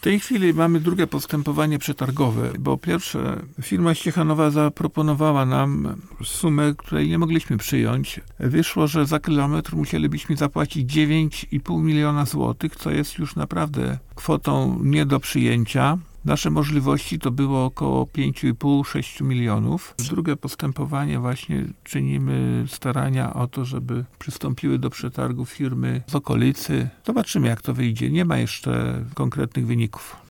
tej chwili mamy drugie postępowanie przetargowe, bo pierwsze firma Ściechanowa zaproponowała nam sumę, której nie mogliśmy przyjąć. Wyszło, że za kilometr musielibyśmy zapłacić 9,5 miliona złotych, co jest już naprawdę kwotą nie do przyjęcia. Nasze możliwości to było około 5,5-6 milionów. Drugie postępowanie właśnie czynimy starania o to, żeby przystąpiły do przetargu firmy z okolicy. Zobaczymy, jak to wyjdzie. Nie ma jeszcze konkretnych wyników.